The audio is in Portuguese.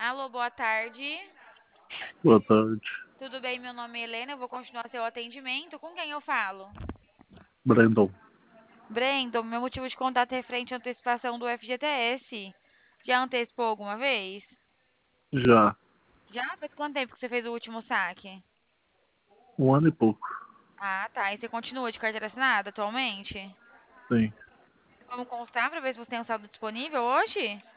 Alô, boa tarde. Boa tarde. Tudo bem? Meu nome é Helena. Eu vou continuar seu atendimento. Com quem eu falo? Brandon. Brandon, meu motivo de contato é referente à antecipação do FGTS. Já antecipou alguma vez? Já. Já? Faz quanto tempo que você fez o último saque? Um ano e pouco. Ah, tá. E você continua de carteira assinada atualmente? Sim. Vamos constar para ver se você tem um saldo disponível hoje?